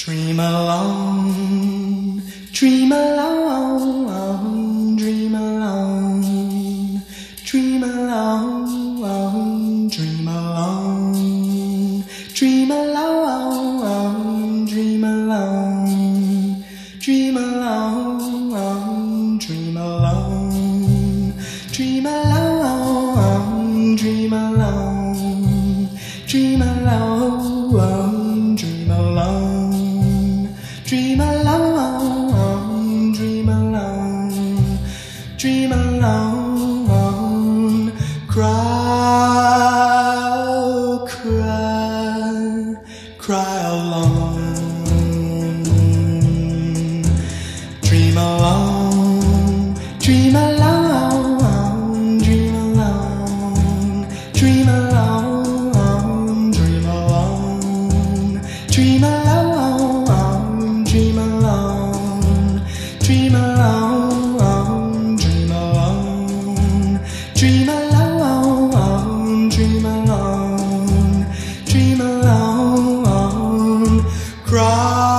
Dream alone, dream alone, dream alone, dream alone, dream alone, dream alone, dream alone, dream alone, dream alone, dream alone, dream alone, dream alone, dream alone. Dream alone, dream alone, dream alone, cry, cry, cry alone. Dream alone, dream alone, dream alone, dream alone, dream alone, dream alone. Dream alone, dream alone, dream alone, dream alone, dream alone, dream alone, cry.